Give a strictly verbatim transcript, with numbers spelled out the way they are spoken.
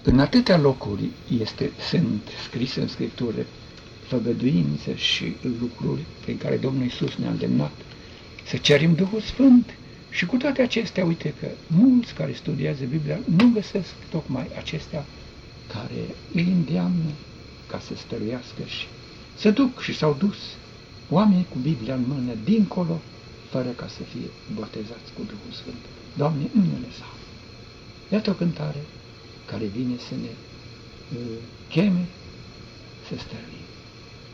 În atâtea locuri este, sunt scrise în Scriptură făgăduințe și lucruri prin care Domnul Iisus ne-a îndemnat să cerim Duhul Sfânt. Și cu toate acestea, uite că mulți care studiază Biblia nu găsesc tocmai acestea care îi îndeamnă ca să stăruiască și să duc și s-au dus oamenii cu Biblia în mână dincolo, fără ca să fie botezați cu Duhul Sfânt. Doamne, nu ne lăsa. Iată o cântare care vine să ne uh, cheme să stăruim.